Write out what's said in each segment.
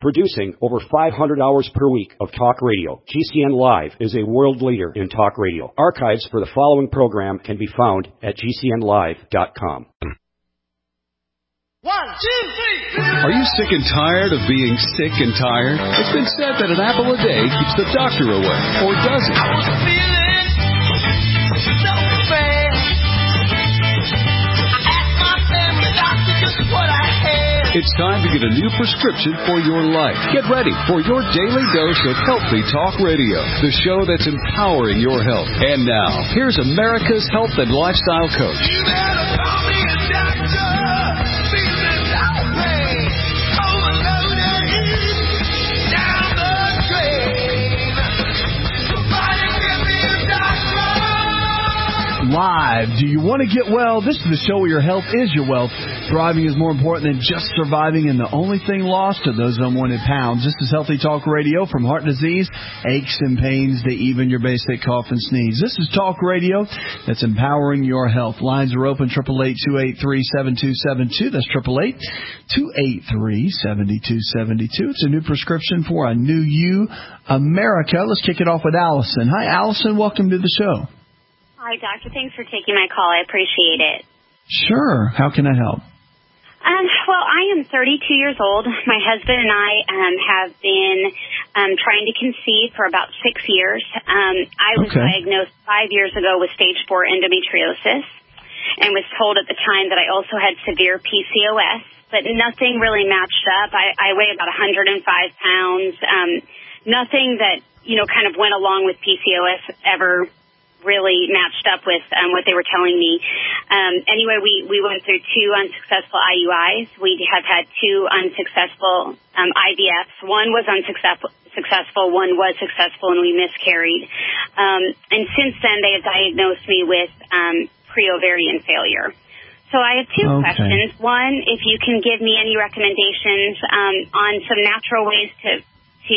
Producing over 500 hours per week of talk radio, GCN Live is a world leader in talk radio. Archives for the following program can be found at GCNlive.com. 1, 2, 3. Are you sick and tired of being sick and tired? It's been said that an apple a day keeps the doctor away. Or does it? I was feeling so bad. I asked my family doctor just what I had. It's time to get a new prescription for your life. Get ready for your daily dose of Healthy Talk Radio, the show that's empowering your health. And now, here's America's health and lifestyle coach. You better call me a doctor. Live. Do you want to get well? This is the show where your health is your wealth. Thriving is more important than just surviving, and the only thing lost are those unwanted pounds. This is Healthy Talk Radio, from heart disease, aches and pains, to even your basic cough and sneeze. This is Talk Radio that's empowering your health. Lines are open, 888-283-7272. That's 888-283-7272. It's a new prescription for a new you, America. Let's kick it off with Allison. Hi, Allison. Welcome to the show. Hi, Doctor. Thanks for taking my call. I appreciate it. Sure. How can I help? Well, I am 32 years old. My husband and I have been trying to conceive for about 6 years. I was diagnosed 5 years ago with stage 4 endometriosis and was told at the time that I also had severe PCOS, but nothing really matched up. I weigh about 105 pounds. Nothing that, kind of went along with PCOS ever really matched up with what they were telling me. Anyway, we went through 2 unsuccessful IUIs. We have had 2 unsuccessful IVFs. One was unsuccessful, one was successful, and we miscarried. And since then, they have diagnosed me with pre-ovarian failure. So I have 2 questions. One, if you can give me any recommendations on some natural ways to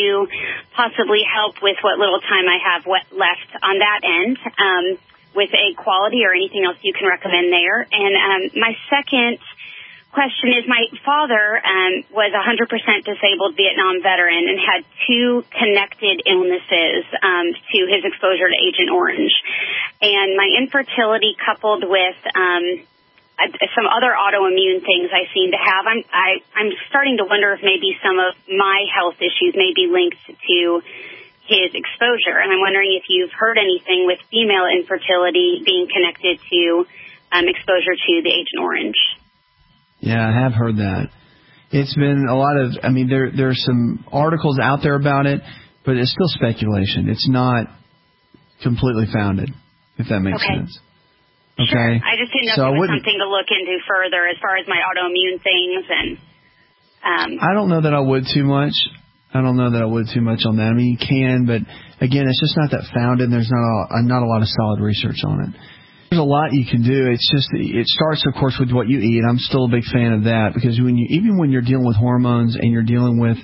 possibly help with what little time I have left on that end, with egg quality or anything else you can recommend there. And my second question is, my father was 100% disabled Vietnam veteran and had 2 connected illnesses to his exposure to Agent Orange. And my infertility coupled with some other autoimmune things I seem to have, I'm starting to wonder if maybe some of my health issues may be linked to his exposure. And I'm wondering if you've heard anything with female infertility being connected to exposure to the Agent Orange. Yeah, I have heard that. It's been a lot of, there's some articles out there about it, but it's still speculation. It's not completely founded, if that makes sense. Okay. Sure. I just didn't know if it was something to look into further as far as my autoimmune things. And I don't know that I would too much. on that. You can, but again, it's just not that founded. There's not a lot of solid research on it. There's a lot you can do. It's just, it starts, of course, with what you eat. I'm still a big fan of that, because even when you're dealing with hormones and you're dealing with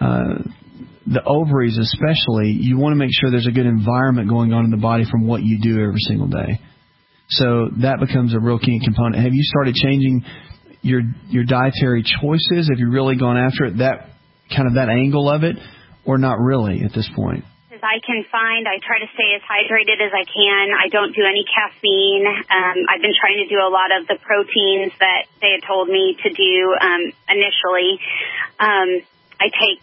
the ovaries especially, you want to make sure there's a good environment going on in the body from what you do every single day. So that becomes a real key component. Have you started changing your dietary choices? Have you really gone after it, that angle of it, or not really at this point? As I can find, I try to stay as hydrated as I can. I don't do any caffeine. I've been trying to do a lot of the proteins that they had told me to do initially. I take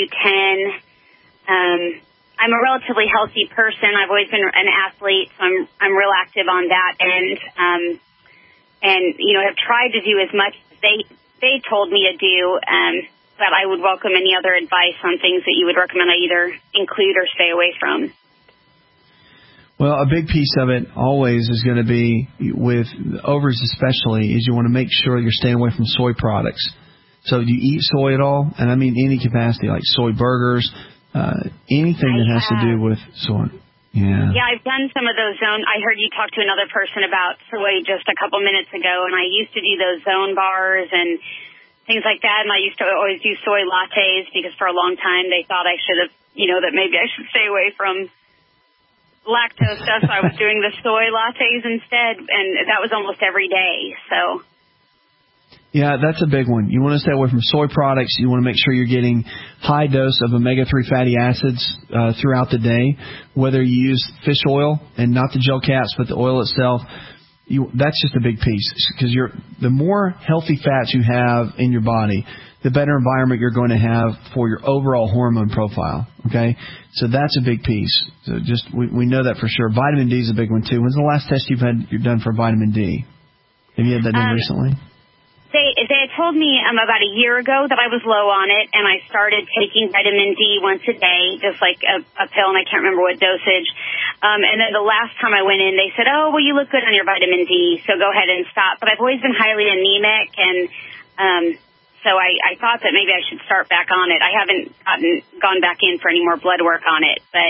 CoQ10. I'm a relatively healthy person. I've always been an athlete, so I'm real active on that end. And have tried to do as much as they told me to do. But I would welcome any other advice on things that you would recommend I either include or stay away from. Well, a big piece of it always is going to be, with ovaries especially, is you want to make sure you're staying away from soy products. So do you eat soy at all? And I mean any capacity, like soy burgers, anything that has to do with soy. Yeah. Yeah, I've done some of those zone. I heard you talk to another person about soy just a couple minutes ago, and I used to do those zone bars and things like that, and I used to always do soy lattes because for a long time they thought I should have, that maybe I should stay away from lactose stuff, so I was doing the soy lattes instead, and that was almost every day, so. Yeah, that's a big one. You want to stay away from soy products. You want to make sure you're getting high dose of omega-3 fatty acids throughout the day, whether you use fish oil and not the gel caps, but the oil itself. That's just a big piece, because the more healthy fats you have in your body, the better environment you're going to have for your overall hormone profile. Okay, so that's a big piece. So we know that for sure. Vitamin D is a big one too. When's the last test you've done for vitamin D? Have you had that done recently? They had told me about a year ago that I was low on it, and I started taking vitamin D once a day, just like a pill, and I can't remember what dosage. And then the last time I went in, they said, "Oh, well, you look good on your vitamin D, so go ahead and stop." But I've always been highly anemic, and so I thought that maybe I should start back on it. I haven't gone back in for any more blood work on it, but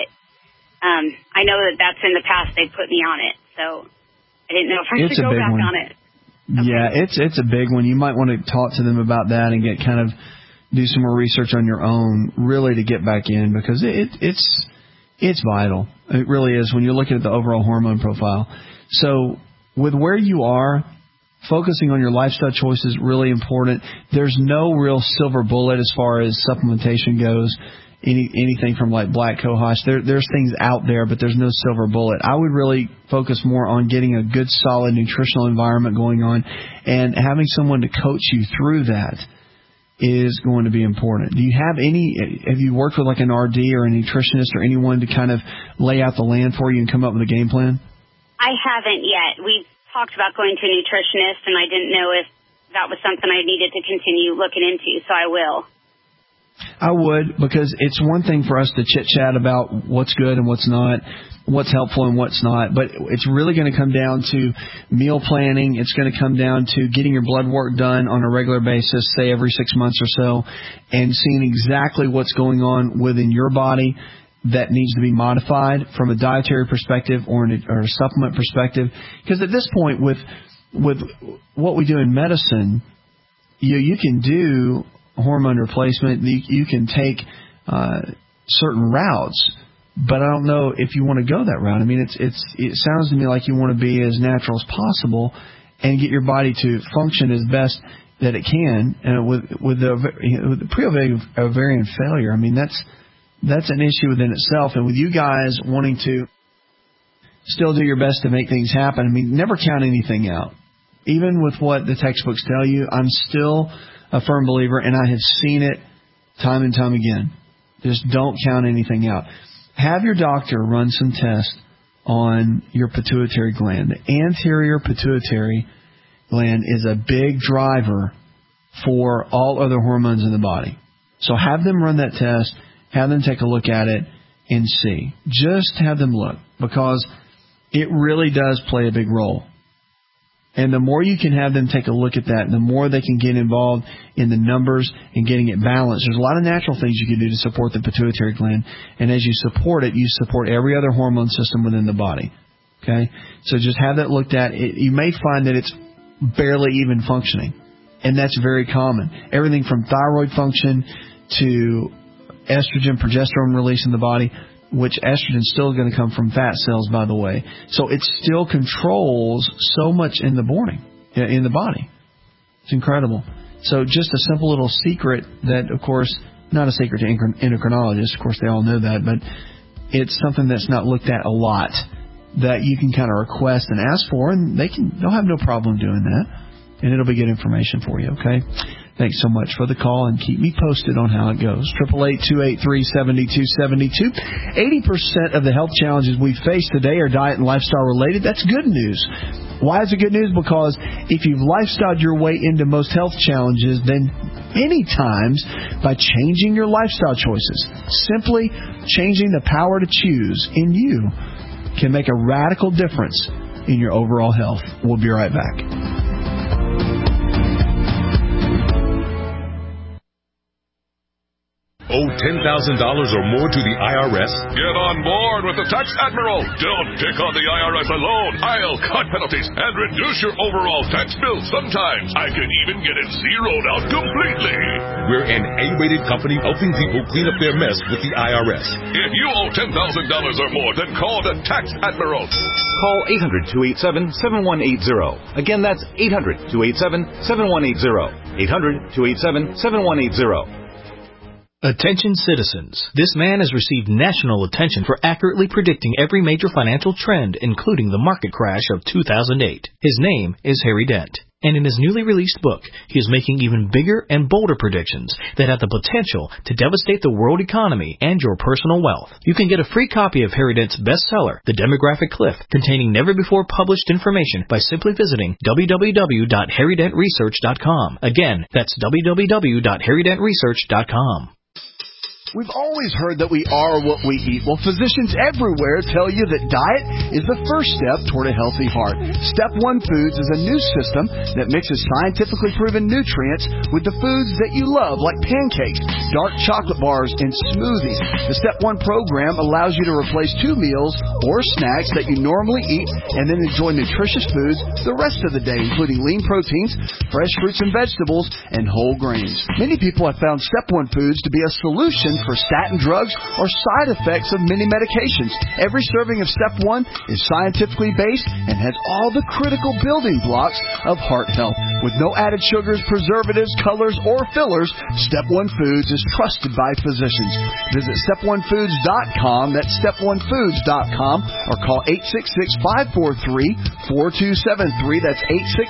I know that's in the past they put me on it, so I didn't know if I should go back on it. Okay. Yeah, it's a big one. You might want to talk to them about that and do some more research on your own, really, to get back in, because it's vital. It really is when you're looking at the overall hormone profile. So with where you are, focusing on your lifestyle choices is really important. There's no real silver bullet as far as supplementation goes. Anything from like black cohosh, there's things out there, but there's no silver bullet. I would really focus more on getting a good, solid nutritional environment going on, and having someone to coach you through that is going to be important. Have you worked with like an RD or a nutritionist or anyone to kind of lay out the land for you and come up with a game plan? I haven't yet. We've talked about going to a nutritionist, and I didn't know if that was something I needed to continue looking into, so I will. I would, because it's one thing for us to chit-chat about what's good and what's not, what's helpful and what's not, but it's really going to come down to meal planning. It's going to come down to getting your blood work done on a regular basis, say every 6 months or so, and seeing exactly what's going on within your body that needs to be modified from a dietary perspective or a supplement perspective. Because at this point, with what we do in medicine, you can do hormone replacement. You can take certain routes, but I don't know if you want to go that route. I mean, it sounds to me like you want to be as natural as possible and get your body to function as best that it can. And with the pre-ovarian failure, I mean, that's an issue within itself. And with you guys wanting to still do your best to make things happen, I mean, never count anything out. Even with what the textbooks tell you, I'm still a firm believer, and I have seen it time and time again. Just don't count anything out. Have your doctor run some tests on your pituitary gland. The anterior pituitary gland is a big driver for all other hormones in the body. So have them run that test, have them take a look at it, and see. Just have them look, because it really does play a big role. And the more you can have them take a look at that, the more they can get involved in the numbers and getting it balanced. There's a lot of natural things you can do to support the pituitary gland. And as you support it, you support every other hormone system within the body. Okay? So just have that looked at. You may find that it's barely even functioning. And that's very common. Everything from thyroid function to estrogen, progesterone release in the body, which estrogen is still going to come from fat cells, by the way. So it still controls so much in the body. It's incredible. So just a simple little secret that, of course, not a secret to endocrinologists. Of course, they all know that, but it's something that's not looked at a lot that you can kind of request and ask for, and they'll have no problem doing that, and it'll be good information for you. Okay. Thanks so much for the call, and keep me posted on how it goes. 888-283-7272. 80% of the health challenges we face today are diet and lifestyle related. That's good news. Why is it good news? Because if you've lifestyled your way into most health challenges, then many times by changing your lifestyle choices, simply changing the power to choose in you, can make a radical difference in your overall health. We'll be right back. owe $10,000 or more to the IRS? Get on board with the Tax Admiral. Don't pick on the IRS alone. I'll cut penalties and reduce your overall tax bill. Sometimes I can even get it zeroed out completely. We're an A-rated company helping people clean up their mess with the IRS. If you owe $10,000 or more, then call the Tax Admiral. Call 800-287-7180. Again, that's 800-287-7180. 800-287-7180. Attention citizens. This man has received national attention for accurately predicting every major financial trend, including the market crash of 2008. His name is Harry Dent. And in his newly released book, he is making even bigger and bolder predictions that have the potential to devastate the world economy and your personal wealth. You can get a free copy of Harry Dent's bestseller, The Demographic Cliff, containing never-before-published information by simply visiting www.harrydentresearch.com. Again, that's www.harrydentresearch.com. We've always heard that we are what we eat. Well, physicians everywhere tell you that diet is the first step toward a healthy heart. Step 1 Foods is a new system that mixes scientifically proven nutrients with the foods that you love, like pancakes, dark chocolate bars, and smoothies. The Step 1 program allows you to replace 2 meals or snacks that you normally eat and then enjoy nutritious foods the rest of the day, including lean proteins, fresh fruits and vegetables, and whole grains. Many people have found Step 1 Foods to be a solution for statin drugs or side effects of many medications. Every serving of Step 1 is scientifically based and has all the critical building blocks of heart health. With no added sugars, preservatives, colors, or fillers, Step 1 Foods is trusted by physicians. Visit step1foods.com, that's step1foods.com, or call 866-543-4273, that's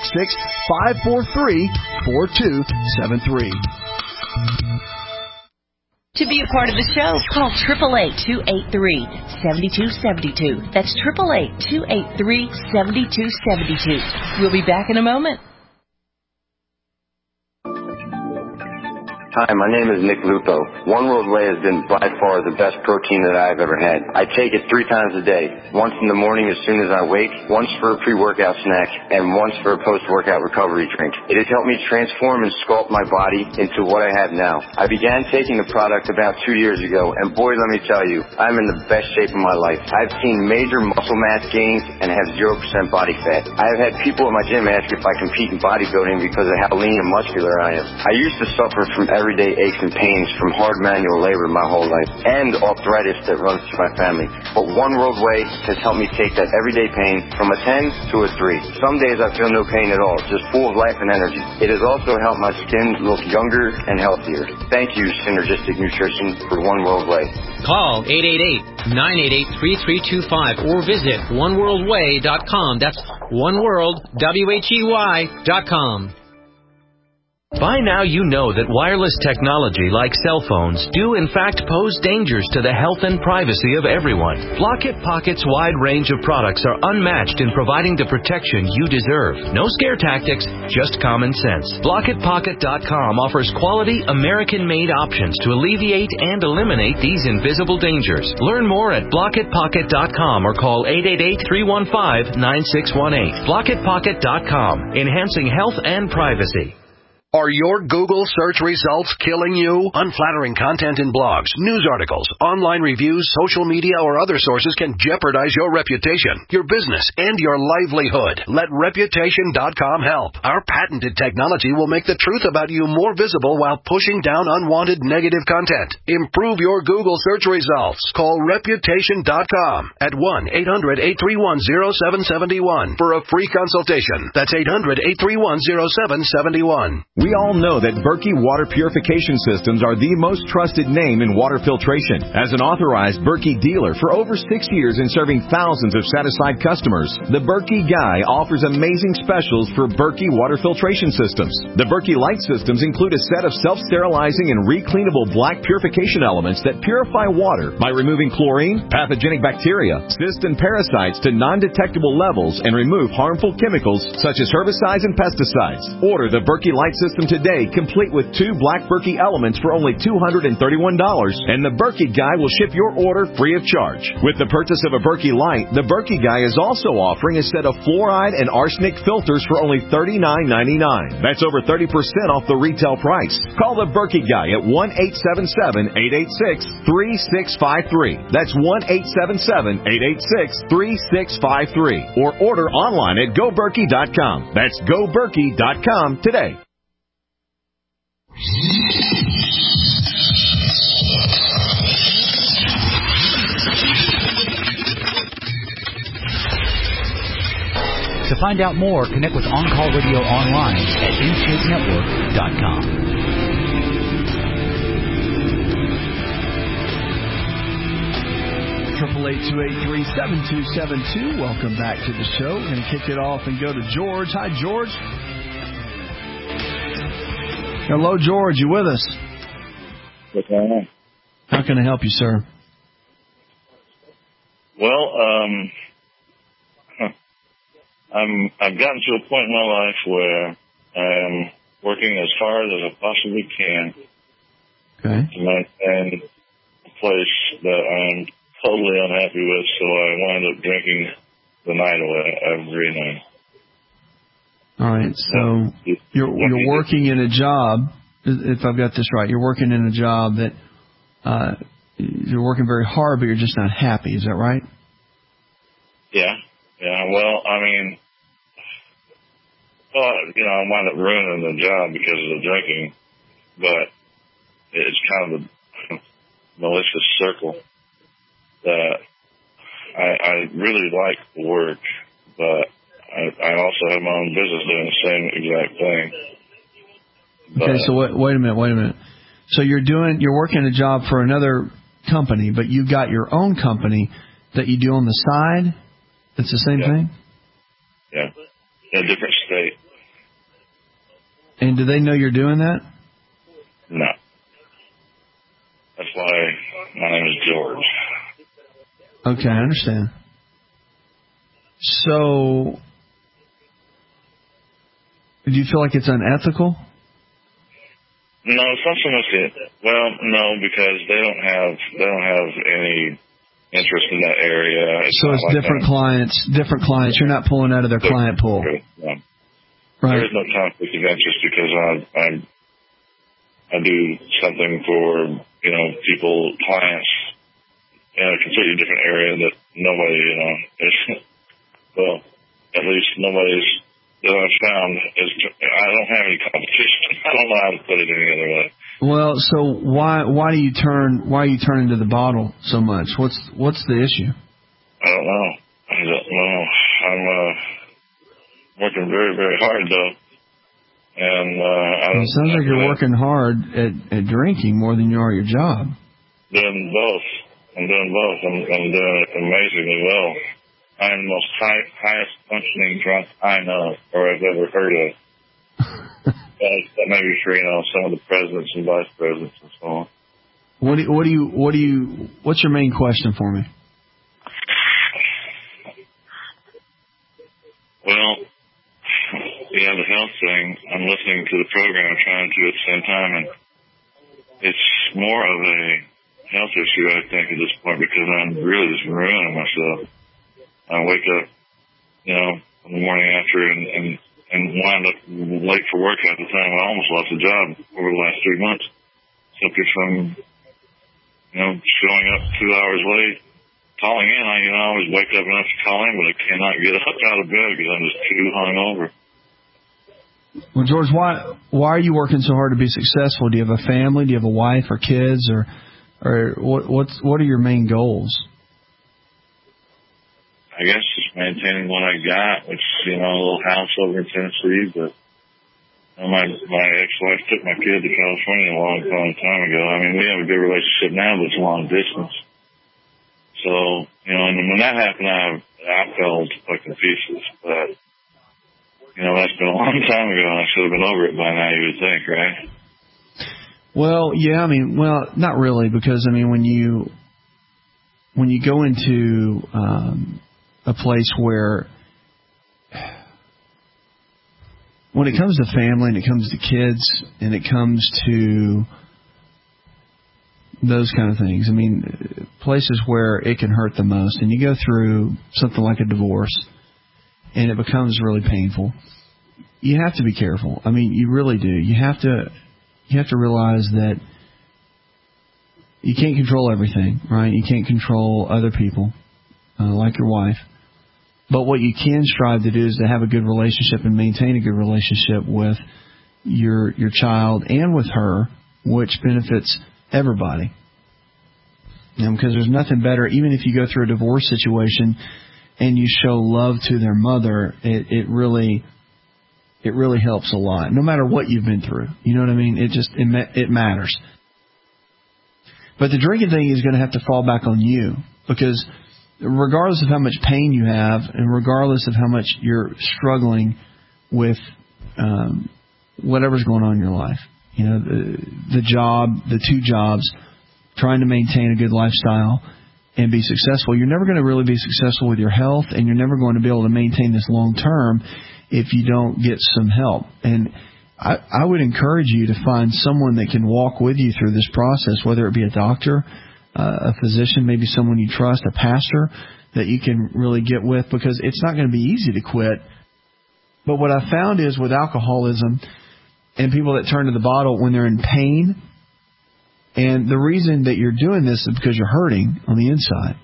866-543-4273. To be a part of the show, call 888-283-7272. That's 888-283-7272. We'll be back in a moment. Hi, my name is Nick Lupo. One World Whey has been by far the best protein that I've ever had. I take it 3 times a day. Once in the morning as soon as I wake, once for a pre-workout snack, and once for a post-workout recovery drink. It has helped me transform and sculpt my body into what I have now. I began taking the product about 2 years ago, and boy, let me tell you, I'm in the best shape of my life. I've seen major muscle mass gains and have 0% body fat. I have had people at my gym ask if I compete in bodybuilding because of how lean and muscular I am. I used to suffer from everyday aches and pains from hard manual labor my whole life, and arthritis that runs through my family. But One World Whey has helped me take that everyday pain from a 10 to a 3. Some days I feel no pain at all, just full of life and energy. It has also helped my skin look younger and healthier. Thank you, Synergistic Nutrition, for One World Whey. Call 888-988-3325 or visit oneworldwhey.com. That's oneworldwhey.com. By now you know that wireless technology like cell phones do in fact pose dangers to the health and privacy of everyone. Blockit Pocket's wide range of products are unmatched in providing the protection you deserve. No scare tactics, just common sense. BlockitPocket.com offers quality American-made options to alleviate and eliminate these invisible dangers. Learn more at BlockitPocket.com or call 888-315-9618. BlockitPocket.com, enhancing health and privacy. Are your Google search results killing you? Unflattering content in blogs, news articles, online reviews, social media, or other sources can jeopardize your reputation, your business, and your livelihood. Let Reputation.com help. Our patented technology will make the truth about you more visible while pushing down unwanted negative content. Improve your Google search results. Call Reputation.com at 1-800-831-0771 for a free consultation. That's 800-831-0771. We all know that Berkey Water Purification Systems are the most trusted name in water filtration. As an authorized Berkey dealer for over 6 years and serving thousands of satisfied customers, the Berkey Guy offers amazing specials for Berkey Water Filtration Systems. The Berkey Light Systems include a set of self-sterilizing and recleanable black purification elements that purify water by removing chlorine, pathogenic bacteria, cysts, and parasites to non-detectable levels and remove harmful chemicals such as herbicides and pesticides. Order the Berkey Light Systems system today, complete with 2 Black Berkey elements for only $231, and the Berkey Guy will ship your order free of charge. With the purchase of a Berkey Light, the Berkey Guy is also offering a set of fluoride and arsenic filters for only $39.99. That's over 30% off the retail price. Call the Berkey Guy at 1-877-886-3653. That's 1-877-886-3653. Or order online at GoBerkey.com. That's GoBerkey.com today. To find out more, connect with On Call Radio online at InShapeNetwork.com. 888-283-7272. Welcome back to the show. We're going to kick it off and go to George. Hi, George. Hello, George. You with us? What's going on? How can I help you, sir? Well, I've gotten to a point in my life where I'm working as hard as I possibly can to maintain a place that I'm totally unhappy with, so I wind up drinking the night away every night. All right, so you're working in a job, if I've got this right, you're working in a job that you're working very hard, but you're just not happy. Is that right? Yeah. Well, I mean, I wound up ruining the job because of the drinking, but it's kind of a malicious circle that I really like the work, but I also have my own business doing the same exact thing. Okay, so wait a minute. So you're working a job for another company, but you got your own company that you do on the side? It's the same thing? Yeah. In a different state. And do they know you're doing that? No. That's why my name is George. Okay, I understand. So, do you feel like it's unethical? No, it's not so much it. Well, no, because they don't have any interest in that area. So it's like different clients. You're not pulling out of their client pool. No. Right. There is no conflict of interest because I do something for clients in a completely different area that nobody at least nobody's that I've found is. I don't have any competition. I don't know how to put it any other way. Well, so why are you turning to the bottle so much? What's the issue? I don't know. I'm working very, very hard though, and it sounds like you're working hard at drinking more than you are your job. Doing both. I'm doing both. I'm doing it amazingly well. I'm the most highest functioning drunk I know or I've ever heard of. Maybe for some of the presidents and vice presidents and so on. What's your main question for me? Well, the health thing. I'm listening to the program, trying to at the same time, and it's more of a health issue, I think, at this point because I'm really just ruining myself. I wake up, in the morning after and wind up late for work half the time. I almost lost a job over the last 3 months simply from, showing up 2 hours late, calling in. I always wake up enough to call in, but I cannot get up out of bed because I'm just too hungover. Well, George, why are you working so hard to be successful? Do you have a family? Do you have a wife or kids, or what are your main goals? I guess just maintaining what I got, which is, a little house over in Tennessee, but my ex-wife took my kid to California a long time ago. I mean, we have a good relationship now, but it's long distance. So, and when that happened, I fell to fucking pieces, but, that's been a long time ago, and I should have been over it by now, you would think, right? Well, yeah, not really, because, when you go into a place where when it comes to family and it comes to kids and it comes to those kind of things, I mean, places where it can hurt the most, and you go through something like a divorce and it becomes really painful, you have to be careful. I mean, you really do. You have to realize that you can't control everything, right? You can't control other people, like your wife. But what you can strive to do is to have a good relationship and maintain a good relationship with your child and with her, which benefits everybody. Because there's nothing better, even if you go through a divorce situation and you show love to their mother, it really helps a lot. No matter what you've been through, you know what I mean? It matters. But the drinking thing is going to have to fall back on you, because regardless of how much pain you have and regardless of how much you're struggling with whatever's going on in your life, you know, the job, the 2 jobs, trying to maintain a good lifestyle and be successful, you're never going to really be successful with your health, and you're never going to be able to maintain this long term if you don't get some help. And I would encourage you to find someone that can walk with you through this process, whether it be a doctor, a physician, maybe someone you trust, a pastor that you can really get with, because it's not going to be easy to quit. But what I found is with alcoholism and people that turn to the bottle when they're in pain, and the reason that you're doing this is because you're hurting on the inside.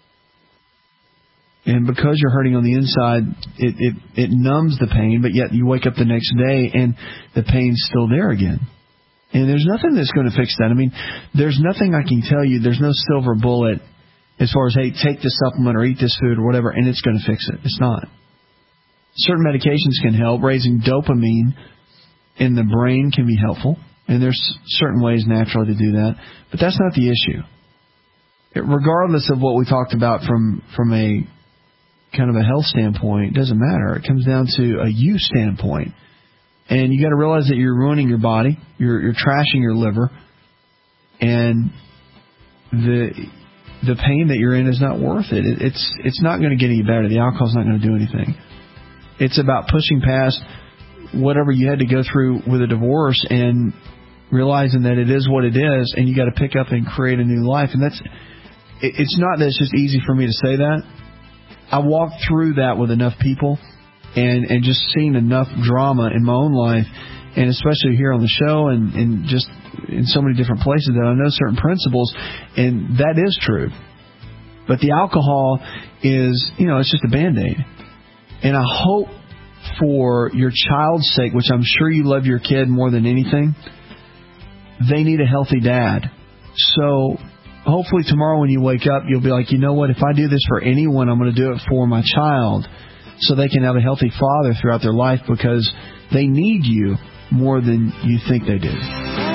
And because you're hurting on the inside, it numbs the pain, but yet you wake up the next day and the pain's still there again. And there's nothing that's going to fix that. I mean, there's nothing I can tell you. There's no silver bullet as far as, hey, take this supplement or eat this food or whatever, and it's going to fix it. It's not. Certain medications can help. Raising dopamine in the brain can be helpful, and there's certain ways naturally to do that. But that's not the issue. Regardless of what we talked about from a kind of a health standpoint, it doesn't matter. It comes down to a you standpoint. And you got to realize that you're ruining your body, you're trashing your liver, and the pain that you're in is not worth it. It's not going to get any better. The alcohol's not going to do anything. It's about pushing past whatever you had to go through with a divorce and realizing that it is what it is, and you got to pick up and create a new life. And it's not that it's just easy for me to say that. I walked through that with enough people and just seen enough drama in my own life, and especially here on the show and just in so many different places, that I know certain principles, and that is true. But the alcohol is, it's just a Band-Aid. And I hope for your child's sake, which I'm sure you love your kid more than anything, they need a healthy dad. So hopefully tomorrow when you wake up, you'll be like, you know what, if I do this for anyone, I'm going to do it for my child, so they can have a healthy father throughout their life, because they need you more than you think they do.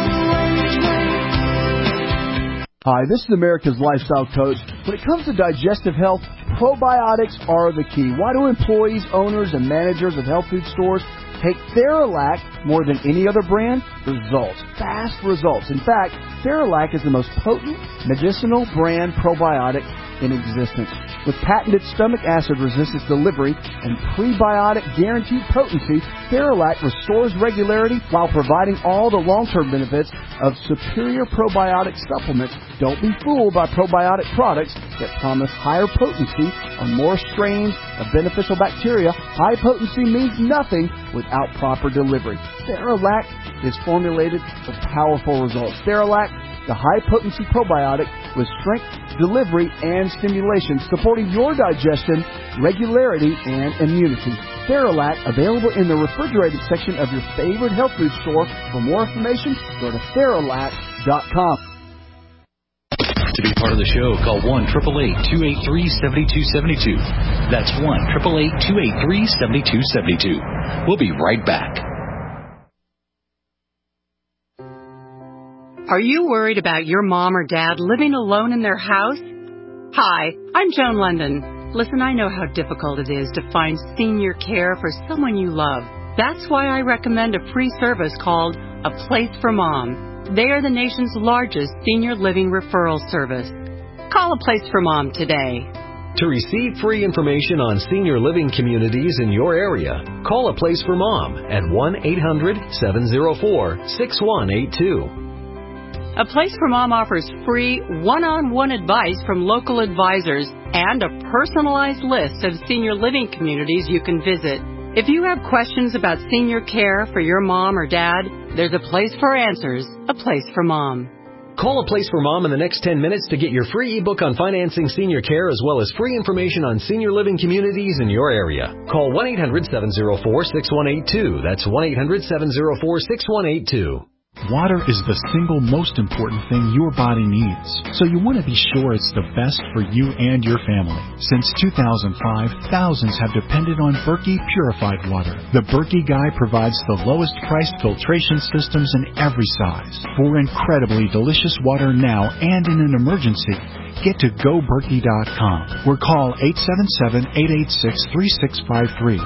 Hi, this is America's Lifestyle Coach. When it comes to digestive health, probiotics are the key. Why do employees, owners, and managers of health food stores take Theralac more than any other brand? Results. Fast results. In fact, Theralac is the most potent medicinal brand probiotic in existence. With patented stomach acid resistance delivery and prebiotic guaranteed potency, Theralac restores regularity while providing all the long-term benefits of superior probiotic supplements. Don't be fooled by probiotic products that promise higher potency or more strains of beneficial bacteria. High potency means nothing without proper delivery. Theralac is formulated for powerful results. Theralac, the high-potency probiotic with strength, delivery, and stimulation, supporting your digestion, regularity, and immunity. Theralac, available in the refrigerated section of your favorite health food store. For more information, go to Theralac.com. To be part of the show, call 1-888-283-7272. That's 1-888-283-7272. We'll be right back. Are you worried about your mom or dad living alone in their house? Hi, I'm Joan London. Listen, I know how difficult it is to find senior care for someone you love. That's why I recommend a free service called A Place for Mom. They are the nation's largest senior living referral service. Call A Place for Mom today. To receive free information on senior living communities in your area, call A Place for Mom at 1-800-704-6182. A Place for Mom offers free one-on-one advice from local advisors and a personalized list of senior living communities you can visit. If you have questions about senior care for your mom or dad, there's a place for answers, A Place for Mom. Call A Place for Mom in the next 10 minutes to get your free ebook on financing senior care as well as free information on senior living communities in your area. Call 1-800-704-6182. That's 1-800-704-6182. Water is the single most important thing your body needs, so you want to be sure it's the best for you and your family. Since 2005, thousands have depended on Berkey purified water. The Berkey Guy provides the lowest priced filtration systems in every size. For incredibly delicious water now and in an emergency, get to GoBerkey.com or call 877-886-3653.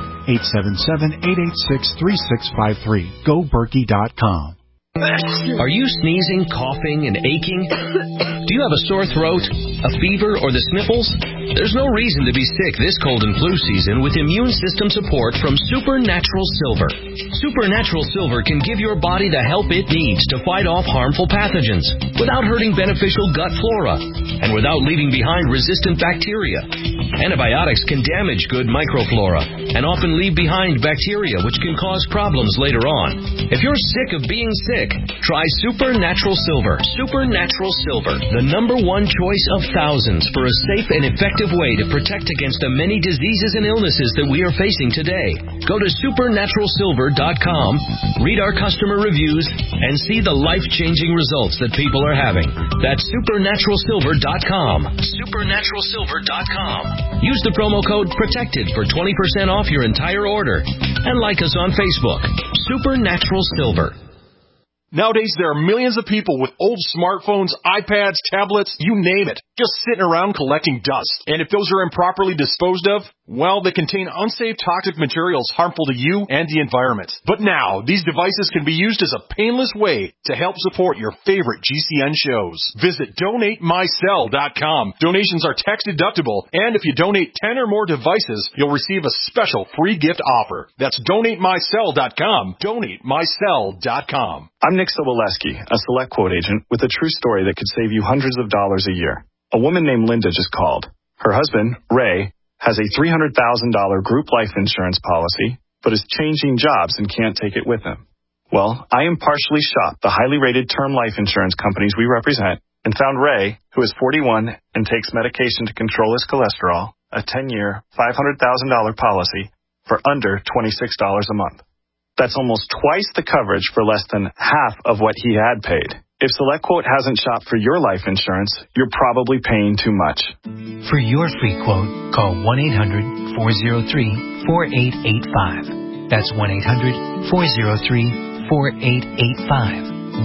877-886-3653. GoBerkey.com. Are you sneezing, coughing, and aching? Do you have a sore throat, a fever, or the sniffles? There's no reason to be sick this cold and flu season with immune system support from Supernatural Silver. Supernatural Silver can give your body the help it needs to fight off harmful pathogens without hurting beneficial gut flora and without leaving behind resistant bacteria. Antibiotics can damage good microflora and often leave behind bacteria which can cause problems later on. If you're sick of being sick, try Supernatural Silver. Supernatural Silver, the #1 choice of thousands for a safe and effective way to protect against the many diseases and illnesses that we are facing today. Go to supernaturalsilver.com, read our customer reviews, and see the life-changing results that people are having. That's supernaturalsilver.com. Supernaturalsilver.com. Use the promo code PROTECTED for 20% off your entire order. And like us on Facebook. Supernatural Silver. Nowadays, there are millions of people with old smartphones, iPads, tablets, you name it, just sitting around collecting dust. And if those are improperly disposed of, well, they contain unsafe toxic materials harmful to you and the environment. But now, these devices can be used as a painless way to help support your favorite GCN shows. Visit DonateMyCell.com. Donations are tax deductible, and if you donate 10 or more devices, you'll receive a special free gift offer. That's DonateMyCell.com. DonateMyCell.com. I'm Nick Soboleski, a Select Quote agent with a true story that could save you hundreds of dollars a year. A woman named Linda just called. Her husband, Ray, has a $300,000 group life insurance policy, but is changing jobs and can't take it with him. Well, I impartially shopped the highly rated term life insurance companies we represent and found Ray, who is 41 and takes medication to control his cholesterol, a 10-year, $500,000 policy for under $26 a month. That's almost twice the coverage for less than half of what he had paid. If SelectQuote hasn't shopped for your life insurance, you're probably paying too much. For your free quote, call 1-800-403-4885. That's 1-800-403-4885.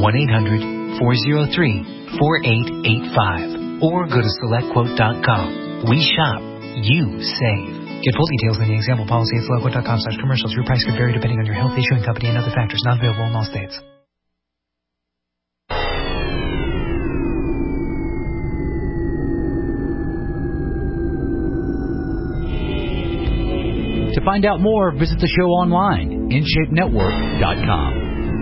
1-800-403-4885. Or go to SelectQuote.com. We shop. You save. Get full details in the example policy at SelectQuote.com/commercials. Your price could vary depending on your health, issuing company, and other factors. Not available in all states. To find out more, visit the show online, InShapeNetwork.com.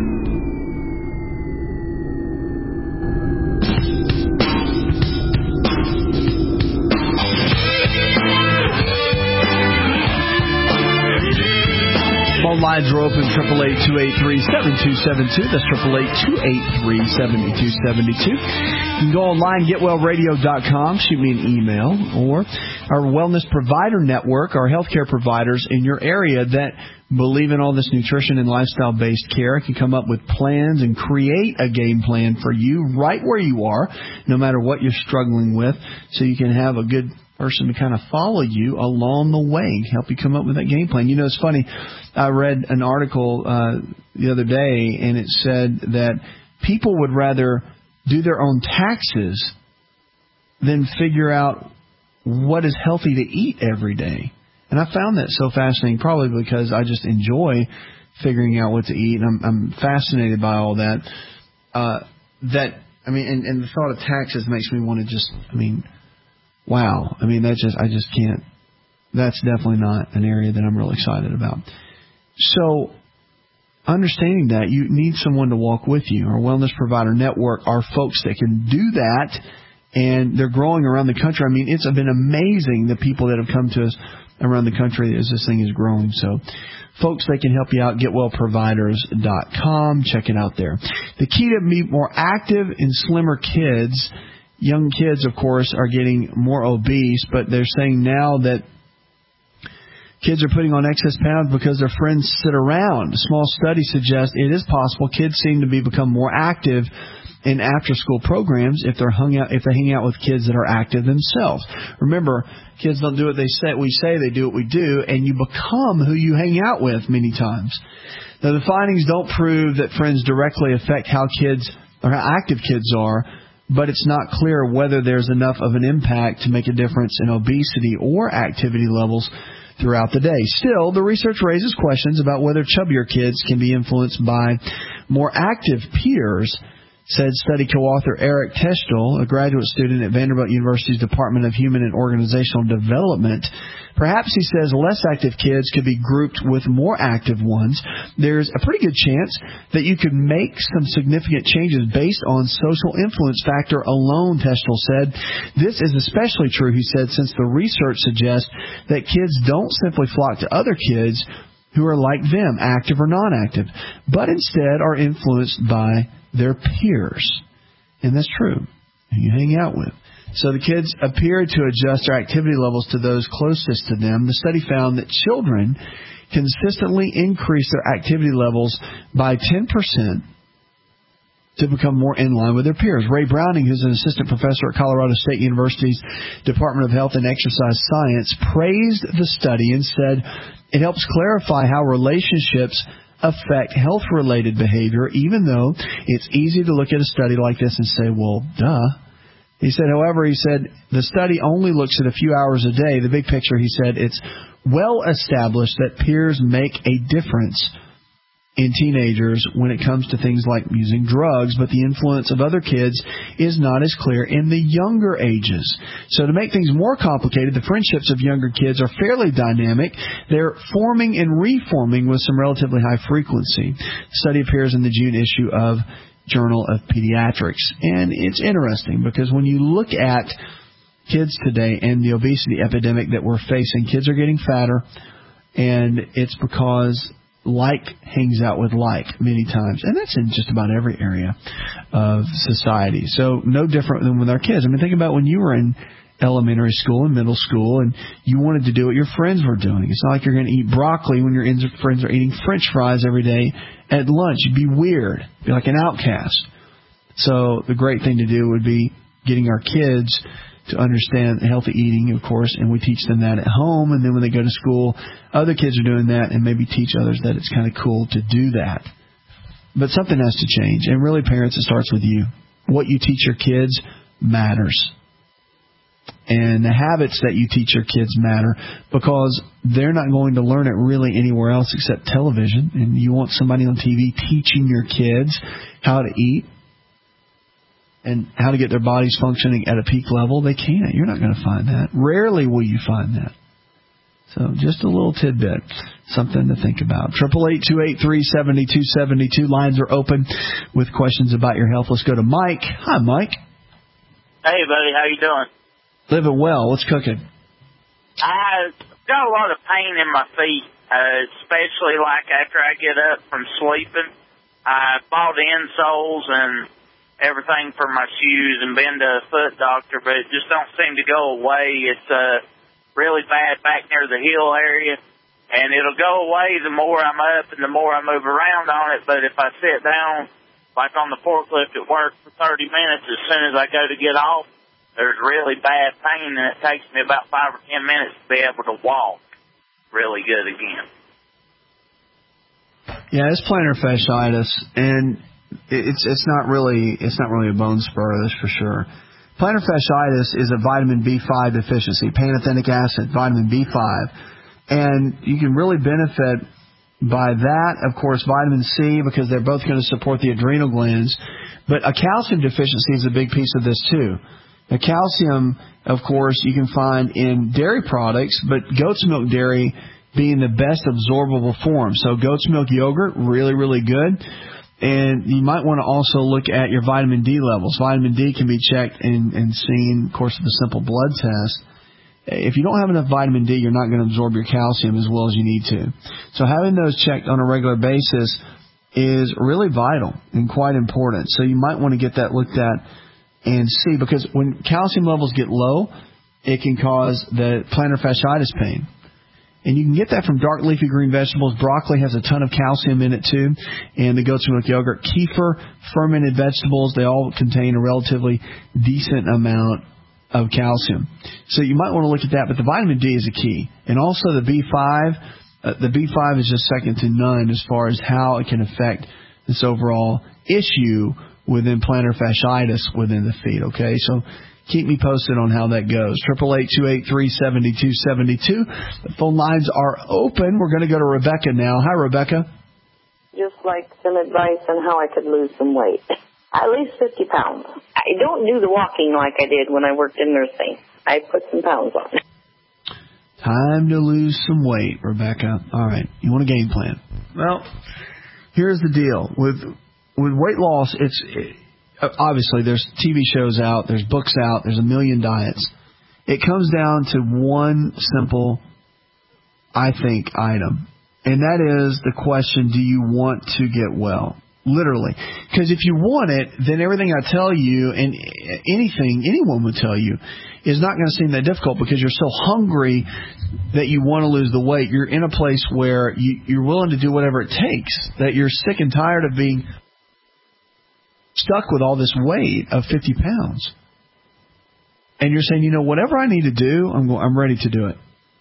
Phone lines are open, 888-283-7272. That's 888-283-7272. You can go online, getwellradio.com, shoot me an email, or our wellness provider network, our healthcare providers in your area that believe in all this nutrition and lifestyle-based care can come up with plans and create a game plan for you right where you are, no matter what you're struggling with, so you can have a good person to kind of follow you along the way, help you come up with that game plan. You know, it's funny. I read an article the other day, and it said that people would rather do their own taxes than figure out what is healthy to eat every day. And I found that so fascinating, probably because I just enjoy figuring out what to eat, and I'm fascinated by all that. And the thought of taxes makes me want to just, wow. I mean, I just can't. That's definitely not an area that I'm really excited about. So, understanding that, you need someone to walk with you. Our Wellness Provider Network are folks that can do that, and they're growing around the country. I mean, it's been amazing the people that have come to us around the country as this thing is growing. So, folks, they can help you out. GetWellProviders.com. Check it out there. The key to be more active and slimmer kids, young kids, of course, are getting more obese, but they're saying now that kids are putting on excess pounds because their friends sit around. A small study suggests it is possible kids seem to become more active in after-school programs if they hang out with kids that are active themselves. Remember, kids don't do what they say. We say they do what we do, and you become who you hang out with many times. Now, the findings don't prove that friends directly affect how kids or how active kids are, but it's not clear whether there's enough of an impact to make a difference in obesity or activity levels throughout the day. Still, the research raises questions about whether chubbier kids can be influenced by more active peers, said study co-author Eric Teschel, a graduate student at Vanderbilt University's Department of Human and Organizational Development. Perhaps, he says, less active kids could be grouped with more active ones. There's a pretty good chance that you could make some significant changes based on social influence factor alone, Teschel said. This is especially true, he said, since the research suggests that kids don't simply flock to other kids who are like them, active or non-active, but instead are influenced by their peers. And that's true. Who you hang out with. So the kids appear to adjust their activity levels to those closest to them. The study found that children consistently increase their activity levels by 10% to become more in line with their peers. Ray Browning, who's an assistant professor at Colorado State University's Department of Health and Exercise Science, praised the study and said it helps clarify how relationships affect health-related behavior, even though it's easy to look at a study like this and say, well, duh. He said, however, the study only looks at a few hours a day. The big picture, he said, it's well established that peers make a difference in teenagers when it comes to things like using drugs, but the influence of other kids is not as clear in the younger ages. So to make things more complicated, the friendships of younger kids are fairly dynamic. They're forming and reforming with some relatively high frequency. The study appears in the June issue of Journal of Pediatrics. And it's interesting because when you look at kids today and the obesity epidemic that we're facing, kids are getting fatter, and it's because like hangs out with like many times. And that's in just about every area of society. So no different than with our kids. I mean, think about when you were in elementary school and middle school and you wanted to do what your friends were doing. It's not like you're going to eat broccoli when your friends are eating French fries every day at lunch. You'd be weird. Be like an outcast. So the great thing to do would be getting our kids to understand healthy eating, of course, and we teach them that at home, and then when they go to school, other kids are doing that, and maybe teach others that it's kind of cool to do that. But something has to change, and really, parents, it starts with you. What you teach your kids matters. And the habits that you teach your kids matter because they're not going to learn it really anywhere else except television, and you want somebody on TV teaching your kids how to eat and how to get their bodies functioning at a peak level. They can't. You're not going to find that. Rarely will you find that. So just a little tidbit, something to think about. 888-283-7272. Lines are open with questions about your health. Let's go to Mike. Hi, Mike. Hey, buddy. How you doing? Living well. What's cooking? I've got a lot of pain in my feet, especially like after I get up from sleeping. I bought insoles and everything for my shoes and been to a foot doctor, but it just don't seem to go away. It's really bad back near the heel area, and it'll go away the more I'm up and the more I move around on it. But if I sit down, like on the forklift at work for 30 minutes, as soon as I go to get off, there's really bad pain, and it takes me about 5 or 10 minutes to be able to walk really good again. Yeah, it's plantar fasciitis, and it's not really a bone spur, that's for sure. Plantar fasciitis is a vitamin B5 deficiency, pantothenic acid, vitamin B5, and you can really benefit by that. Of course, vitamin C, because they're both going to support the adrenal glands, but a calcium deficiency is a big piece of this too. Now, calcium, of course, you can find in dairy products, but goat's milk dairy being the best absorbable form. So goat's milk yogurt, really, really good. And you might want to also look at your vitamin D levels. Vitamin D can be checked and seen, of course, with a simple blood test. If you don't have enough vitamin D, you're not going to absorb your calcium as well as you need to. So having those checked on a regular basis is really vital and quite important. So you might want to get that looked at and see, because when calcium levels get low, it can cause the plantar fasciitis pain. And you can get that from dark leafy green vegetables. Broccoli has a ton of calcium in it too. And the goat's milk yogurt, kefir, fermented vegetables, they all contain a relatively decent amount of calcium. So you might want to look at that, but the vitamin D is a key. And also the B5. The B5 is just second to none as far as how it can affect this overall issue within plantar fasciitis within the feet, okay? So keep me posted on how that goes. 888-283-7272. The phone lines are open. We're going to go to Rebecca now. Hi, Rebecca. Just like some advice on how I could lose some weight. At least 50 pounds. I don't do the walking like I did when I worked in nursing. I put some pounds on. Time to lose some weight, Rebecca. All right. You want a game plan? Well, here's the deal. With weight loss, it's obviously there's TV shows out, there's books out, there's a million diets. It comes down to one simple, I think, item. And that is the question, do you want to get well? Literally. Because if you want it, then everything I tell you and anything anyone would tell you is not going to seem that difficult, because you're so hungry that you want to lose the weight. You're in a place where you're willing to do whatever it takes, that you're sick and tired of being stuck with all this weight of 50 pounds. And you're saying, whatever I need to do, I'm ready to do it.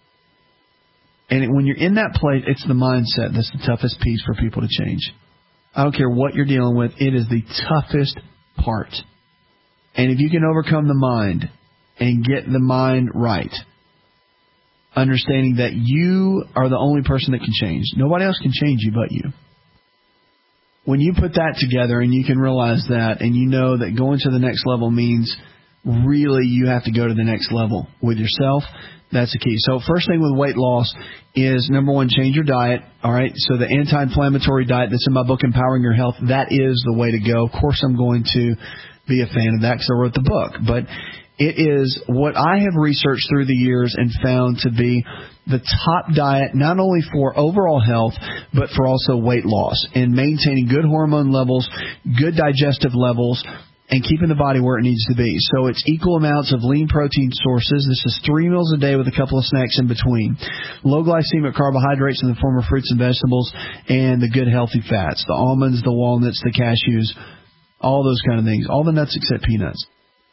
And when you're in that place, it's the mindset that's the toughest piece for people to change. I don't care what you're dealing with. It is the toughest part. And if you can overcome the mind and get the mind right, understanding that you are the only person that can change. Nobody else can change you but you. When you put that together and you can realize that, and you know that going to the next level means really you have to go to the next level with yourself, that's the key. So first thing with weight loss is, number one, change your diet. All right. So the anti-inflammatory diet that's in my book, Empowering Your Health, that is the way to go. Of course, I'm going to be a fan of that because I wrote the book. But it is what I have researched through the years and found to be the top diet, not only for overall health, but for also weight loss and maintaining good hormone levels, good digestive levels, and keeping the body where it needs to be. So it's equal amounts of lean protein sources. This is 3 meals a day with a couple of snacks in between. Low glycemic carbohydrates in the form of fruits and vegetables, and the good healthy fats, the almonds, the walnuts, the cashews, all those kind of things. All the nuts except peanuts.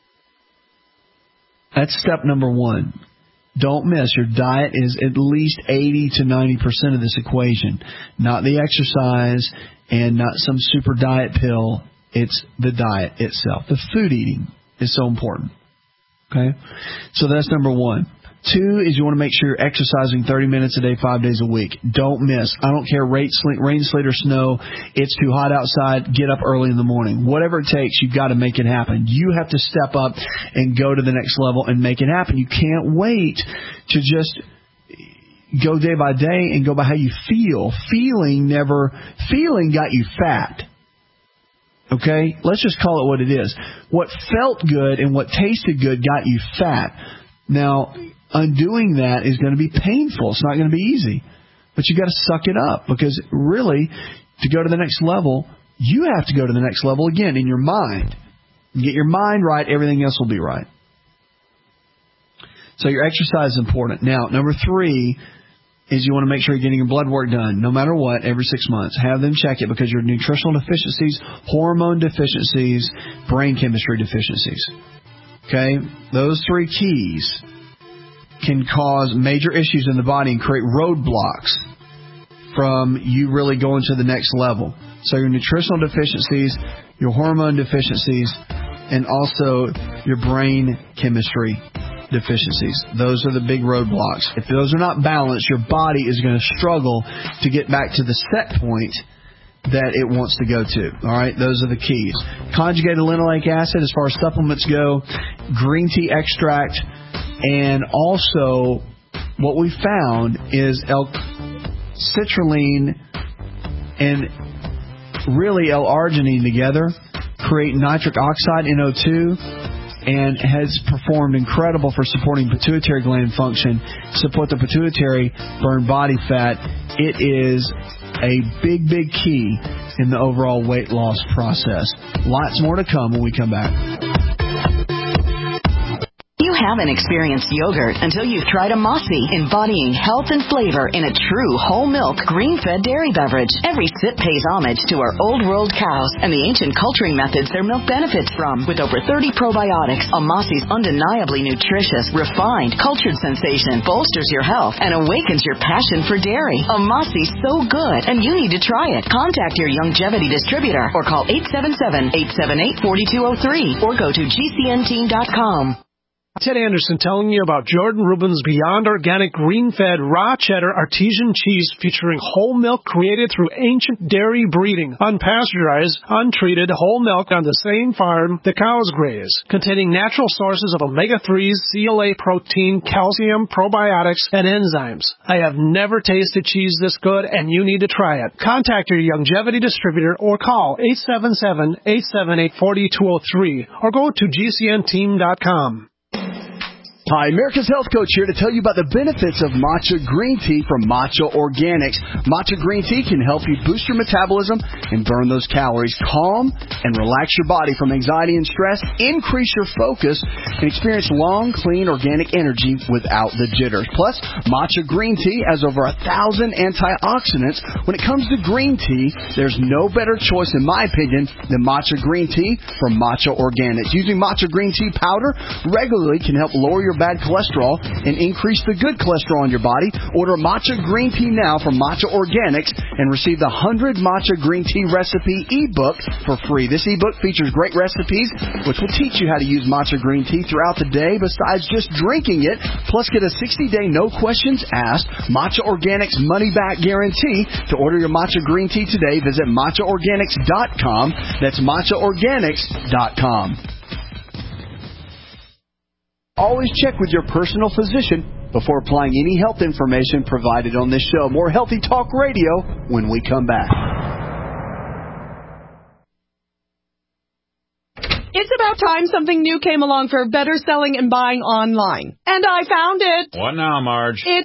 That's step number one. Don't miss. Your diet is at least 80 to 90% of this equation. Not the exercise and not some super diet pill. It's the diet itself. The food eating is so important. Okay? So that's number one. 2 is you want to make sure you're exercising 30 minutes a day, 5 days a week. Don't miss. I don't care, rain, sleet, or snow. It's too hot outside. Get up early in the morning. Whatever it takes, you've got to make it happen. You have to step up and go to the next level and make it happen. You can't wait to just go day by day and go by how you feel. Feeling got you fat. Okay? Let's just call it what it is. What felt good and what tasted good got you fat. Now, undoing that is going to be painful. It's not going to be easy. But you got to suck it up, because really, to go to the next level, you have to go to the next level again in your mind. You get your mind right, everything else will be right. So your exercise is important. Now, number 3 is you want to make sure you're getting your blood work done, no matter what, every 6 months. Have them check it, because your nutritional deficiencies, hormone deficiencies, brain chemistry deficiencies. Okay? Those 3 keys can cause major issues in the body and create roadblocks from you really going to the next level. So your nutritional deficiencies, your hormone deficiencies, and also your brain chemistry deficiencies. Those are the big roadblocks. If those are not balanced, your body is going to struggle to get back to the set point that it wants to go to. All right, those are the keys. Conjugated linoleic acid, as far as supplements go, green tea extract, and also what we found is L-citrulline and really L-arginine together create nitric oxide, NO2, and has performed incredible for supporting pituitary gland function, support the pituitary, burn body fat. It is a big, big key in the overall weight loss process. Lots more to come when we come back. You haven't experienced yogurt until you've tried a Mossy, embodying health and flavor in a true whole milk, green-fed dairy beverage. Every sip pays homage to our old world cows and the ancient culturing methods their milk benefits from. With over 30 probiotics, a Mossy's undeniably nutritious, refined, cultured sensation bolsters your health and awakens your passion for dairy. A Mossy's so good, and you need to try it. Contact your Youngevity distributor or call 877-878-4203 or go to gcnteam.com. Ted Anderson telling you about Jordan Rubin's Beyond Organic Green-Fed Raw Cheddar Artesian Cheese featuring whole milk created through ancient dairy breeding, unpasteurized, untreated whole milk on the same farm the cows graze, containing natural sources of omega-3s, CLA protein, calcium, probiotics, and enzymes. I have never tasted cheese this good, and you need to try it. Contact your Youngevity distributor or call 877-878-4203 or go to gcnteam.com. Hi, America's Health Coach here to tell you about the benefits of matcha green tea from Matcha Organics. Matcha green tea can help you boost your metabolism and burn those calories, calm and relax your body from anxiety and stress, increase your focus, and experience long, clean, organic energy without the jitters. Plus, matcha green tea has over 1,000 antioxidants. When it comes to green tea, there's no better choice, in my opinion, than matcha green tea from Matcha Organics. Using matcha green tea powder regularly can help lower your bad cholesterol and increase the good cholesterol in your body. Order matcha green tea now from Matcha Organics and receive the 100 matcha green tea recipe ebook for free. This ebook features great recipes which will teach you how to use matcha green tea throughout the day besides just drinking it. Plus, get a 60-day no questions asked Matcha Organics money back guarantee. To order your matcha green tea today, visit matchaorganics.com. That's matchaorganics.com. Always check with your personal physician before applying any health information provided on this show. More Healthy Talk Radio when we come back. It's about time something new came along for better selling and buying online. And I found it. What now, Marge? It's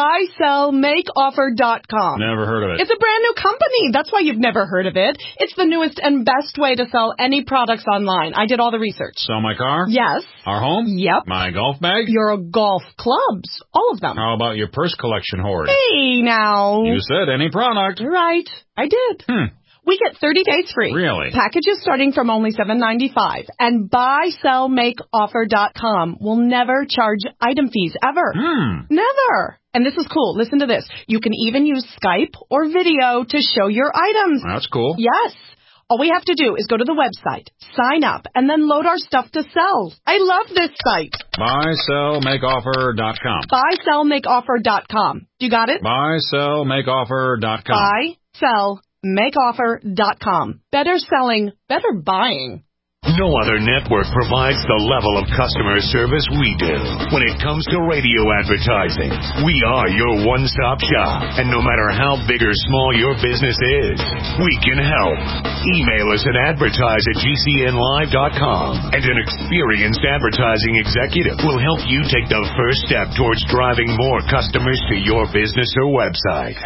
buysellmakeoffer.com. Never heard of it. It's a brand new company. That's why you've never heard of it. It's the newest and best way to sell any products online. I did all the research. Sell my car? Yes. Our home? Yep. My golf bag? Your golf clubs. All of them. How about your purse collection hoard? Hey, now. You said any product. Right. I did. We get 30 days free. Really? Packages starting from only $7.95. And buysellmakeoffer.com will never charge item fees ever. Never. And this is cool. Listen to this. You can even use Skype or video to show your items. That's cool. Yes. All we have to do is go to the website, sign up, and then load our stuff to sell. I love this site. Buysellmakeoffer.com. Buysellmakeoffer.com. You got it? Buysellmakeoffer.com. Buysellmakeoffer.com. Better selling, better buying. No other network provides the level of customer service we do. When it comes to radio advertising, we are your one-stop shop. And no matter how big or small your business is, we can help. Email us at advertise@gcnlive.com, and an experienced advertising executive will help you take the first step towards driving more customers to your business or website.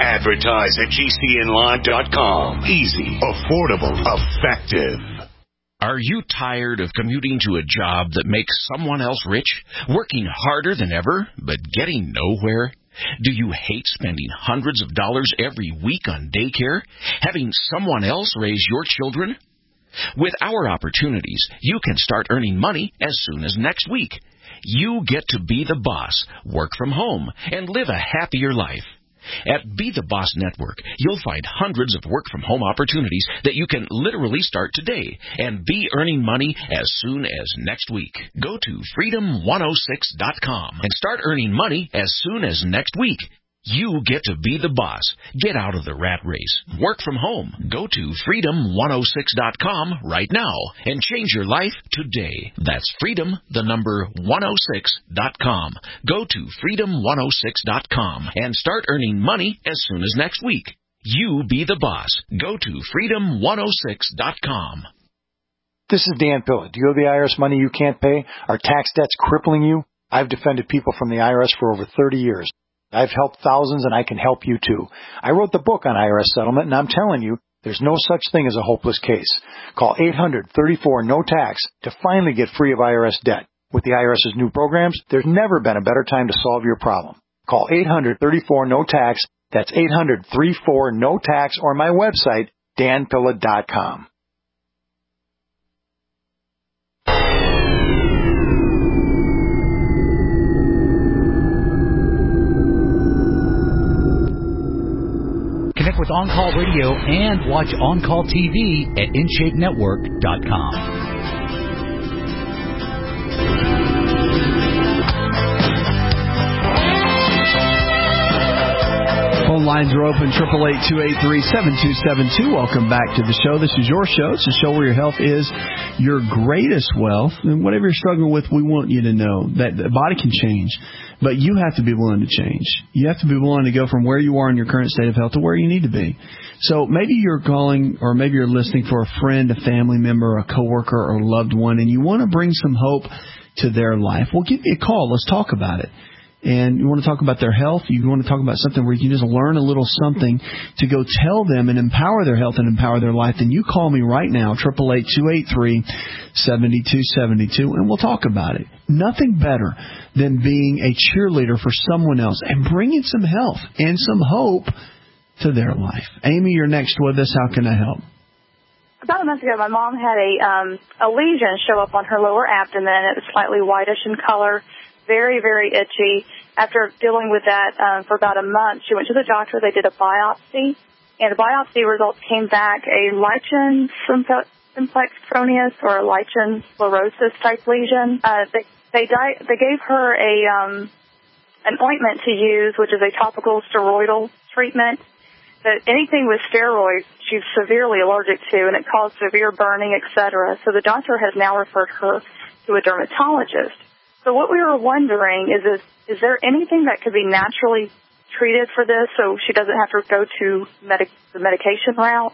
Advertise@gcnlive.com. Easy, affordable, effective. Are you tired of commuting to a job that makes someone else rich, working harder than ever, but getting nowhere? Do you hate spending hundreds of dollars every week on daycare, having someone else raise your children? With our opportunities, you can start earning money as soon as next week. You get to be the boss, work from home, and live a happier life. At Be the Boss Network, you'll find hundreds of work-from-home opportunities that you can literally start today and be earning money as soon as next week. Go to freedom106.com and start earning money as soon as next week. You get to be the boss. Get out of the rat race. Work from home. Go to freedom106.com right now and change your life today. That's freedom, the number 106.com. Go to freedom106.com and start earning money as soon as next week. You be the boss. Go to freedom106.com. This is Dan Pilla. Do you owe the IRS money you can't pay? Are tax debts crippling you? I've defended people from the IRS for over 30 years. I've helped thousands, and I can help you too. I wrote the book on IRS settlement, and I'm telling you, there's no such thing as a hopeless case. Call 800-34-NO-TAX to finally get free of IRS debt. With the IRS's new programs, there's never been a better time to solve your problem. Call 800-34-NO-TAX. That's 800-34-NO-TAX, or my website, danpilla.com. Connect with On-Call Radio and watch On-Call TV at InShapeNetwork.com. Phone lines are open, 888-283-7272. Welcome back to the show. This is your show. It's a show where your health is your greatest wealth. And whatever you're struggling with, we want you to know that the body can change, but you have to be willing to change. You have to be willing to go from where you are in your current state of health to where you need to be. So maybe you're calling, or maybe you're listening for a friend, a family member, a coworker, or a loved one, and you want to bring some hope to their life. Well, give me a call. Let's talk about it. And you want to talk about their health, you want to talk about something where you can just learn a little something to go tell them and empower their health and empower their life, then you call me right now, 888-283-7272, and we'll talk about it. Nothing better than being a cheerleader for someone else and bringing some health and some hope to their life. Amy, you're next with us. How can I help? About a month ago, my mom had a lesion show up on her lower abdomen. It was slightly whitish in color. Very, very itchy. After dealing with that for about a month, she went to the doctor. They did a biopsy, and the biopsy results came back a lichen simplex proneus or a lichen sclerosis type lesion. They gave her an ointment to use, which is a topical steroidal treatment. But anything with steroids, she's severely allergic to, and it caused severe burning, etc. So the doctor has now referred her to a dermatologist. So what we were wondering is there anything that could be naturally treated for this so she doesn't have to go to the medication route?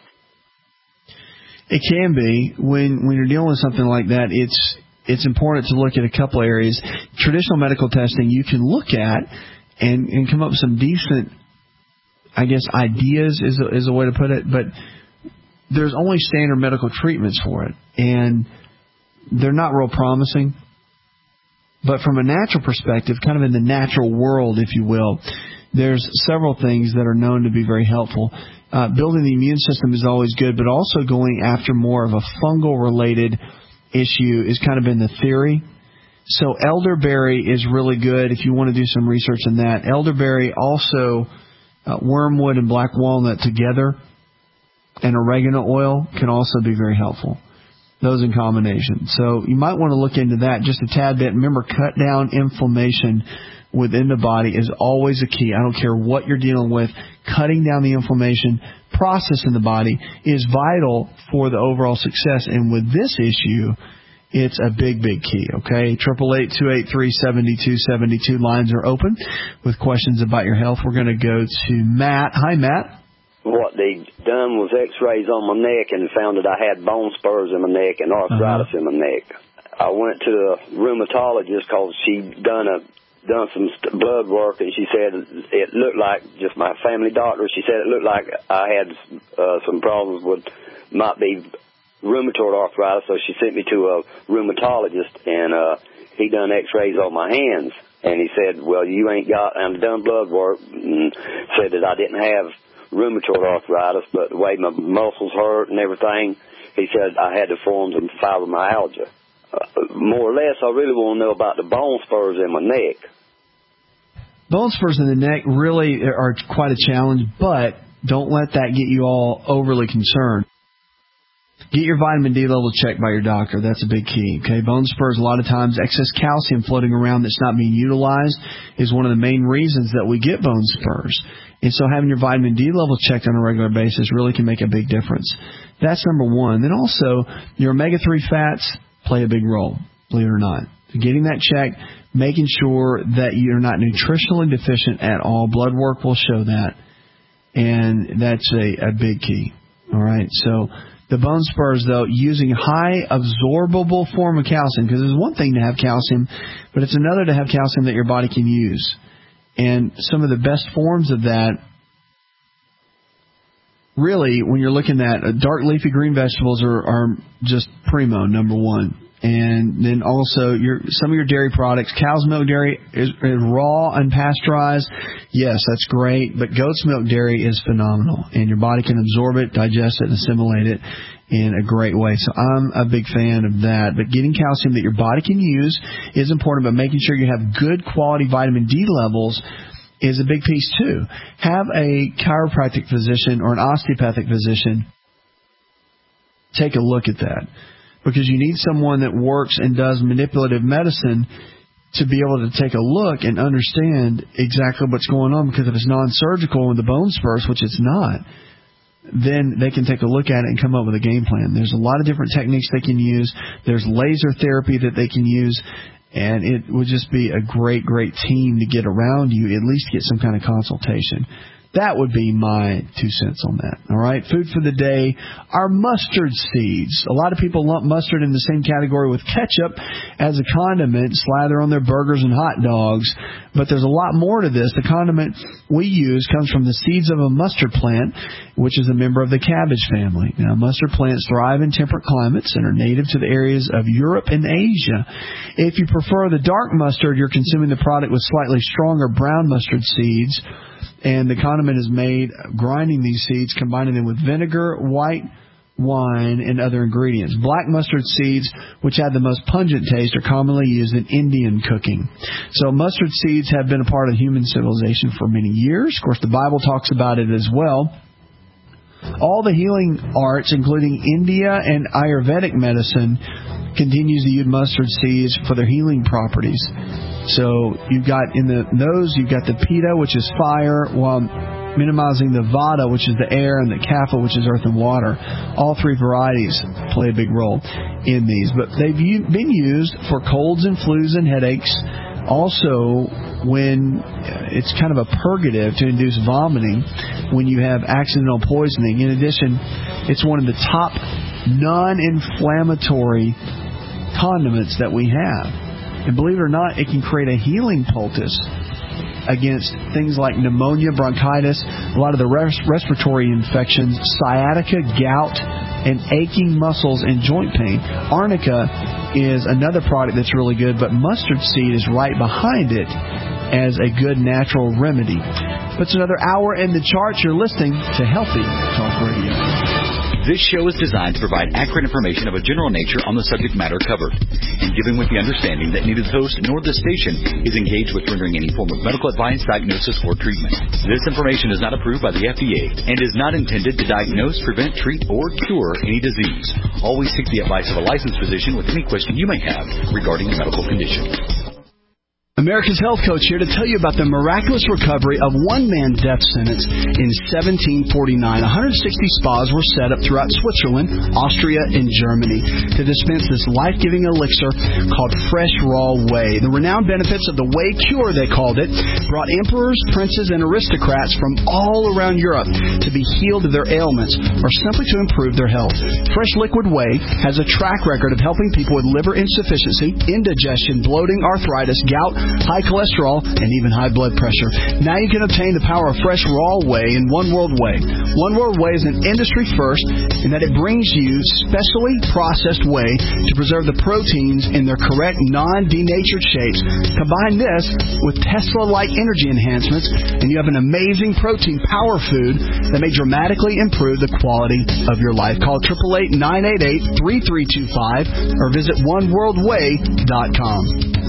It can be. When you're dealing with something like that, it's important to look at a couple areas. Traditional medical testing you can look at and come up with some decent, I guess, ideas is a way to put it, but there's only standard medical treatments for it, and they're not real promising. But from a natural perspective, kind of in the natural world, if you will, there's several things that are known to be very helpful. Building the immune system is always good, but also going after more of a fungal-related issue is kind of been the theory. So elderberry is really good if you want to do some research on that. Elderberry, also wormwood and black walnut together, and oregano oil can also be very helpful. Those in combination. So you might want to look into that just a tad bit. Remember, cut down inflammation within the body is always a key. I don't care what you're dealing with. Cutting down the inflammation process in the body is vital for the overall success. And with this issue, it's a big, big key, okay? 888-283-7272. Lines are open with questions about your health. We're going to go to Matt. Hi, Matt. What they done was x-rays on my neck and found that I had bone spurs in my neck and arthritis in my neck. I went to a rheumatologist because she done some blood work, and she said it looked like, just my family doctor, she said it looked like I had some problems with, might be rheumatoid arthritis, so she sent me to a rheumatologist, and he done x-rays on my hands, and he said, well, you ain't got, and done blood work, and said that I didn't have rheumatoid arthritis, but the way my muscles hurt and everything, he said I had to form some fibromyalgia. More or less, I really want to know about the bone spurs in my neck. Bone spurs in the neck really are quite a challenge, but don't let that get you all overly concerned. Get your vitamin D level checked by your doctor. That's a big key. Okay, Bone Spurs, a lot of times excess calcium floating around that's not being utilized is one of the main reasons that we get bone spurs. And so having your vitamin D level checked on a regular basis really can make a big difference. That's number one. Then also, your omega-3 fats play a big role, believe it or not. Getting that checked, making sure that you're not nutritionally deficient at all. Blood work will show that. And that's a big key. All right, so the Bone Spurs, though, using high absorbable form of calcium, because there's one thing to have calcium, but it's another to have calcium that your body can use. And some of the best forms of that, really, when you're looking at dark leafy green vegetables are just primo, number one. And then also some of your dairy products. Cow's milk dairy is raw, unpasteurized. Yes, that's great. But goat's milk dairy is phenomenal. And your body can absorb it, digest it, and assimilate it in a great way. So I'm a big fan of that. But getting calcium that your body can use is important. But making sure you have good quality vitamin D levels is a big piece too. Have a chiropractic physician or an osteopathic physician take a look at that. Because you need someone that works and does manipulative medicine to be able to take a look and understand exactly what's going on. Because if it's non-surgical in the Bone Spurs, which it's not, then they can take a look at it and come up with a game plan. There's a lot of different techniques they can use. There's laser therapy that they can use. And it would just be a great, great team to get around you, at least get some kind of consultation. That would be my 2 cents on that. All right, food for the day are mustard seeds. A lot of people lump mustard in the same category with ketchup as a condiment, slather on their burgers and hot dogs. But there's a lot more to this. The condiment we use comes from the seeds of a mustard plant, which is a member of the cabbage family. Now, mustard plants thrive in temperate climates and are native to the areas of Europe and Asia. If you prefer the dark mustard, you're consuming the product with slightly stronger brown mustard seeds. And the condiment is made grinding these seeds, combining them with vinegar, white wine, and other ingredients. Black mustard seeds, which have the most pungent taste, are commonly used in Indian cooking. So mustard seeds have been a part of human civilization for many years. Of course, the Bible talks about it as well. All the healing arts, including India and Ayurvedic medicine, continues to use mustard seeds for their healing properties. So you've got in the nose, you've got the Pitta, which is fire, while minimizing the Vata, which is the air, and the Kapha, which is earth and water. All three varieties play a big role in these. But they've been used for colds and flus and headaches. Also, when it's kind of a purgative to induce vomiting when you have accidental poisoning. In addition, it's one of the top non-inflammatory condiments that we have. And believe it or not, it can create a healing poultice against things like pneumonia, bronchitis, a lot of the respiratory infections, sciatica, gout, and aching muscles and joint pain. Arnica is another product that's really good, but mustard seed is right behind it as a good natural remedy. It's another hour in the charts. You're listening to Healthy Talk Radio. This show is designed to provide accurate information of a general nature on the subject matter covered, and given with the understanding that neither the host nor the station is engaged with rendering any form of medical advice, diagnosis, or treatment. This information is not approved by the FDA and is not intended to diagnose, prevent, treat, or cure any disease. Always seek the advice of a licensed physician with any question you may have regarding a medical condition. America's Health Coach here to tell you about the miraculous recovery of one man's death sentence in 1749. 160 spas were set up throughout Switzerland, Austria, and Germany to dispense this life-giving elixir called Fresh Raw Whey. The renowned benefits of the Whey Cure, they called it, brought emperors, princes, and aristocrats from all around Europe to be healed of their ailments or simply to improve their health. Fresh Liquid Whey has a track record of helping people with liver insufficiency, indigestion, bloating, arthritis, gout, high cholesterol, and even high blood pressure. Now you can obtain the power of Fresh Raw Whey in One World Whey. One World Whey is an industry first in that it brings you specially processed whey to preserve the proteins in their correct non-denatured shapes. Combine this with Tesla-like energy enhancements, and you have an amazing protein power food that may dramatically improve the quality of your life. Call 888-988-3325 or visit oneworldwhey.com.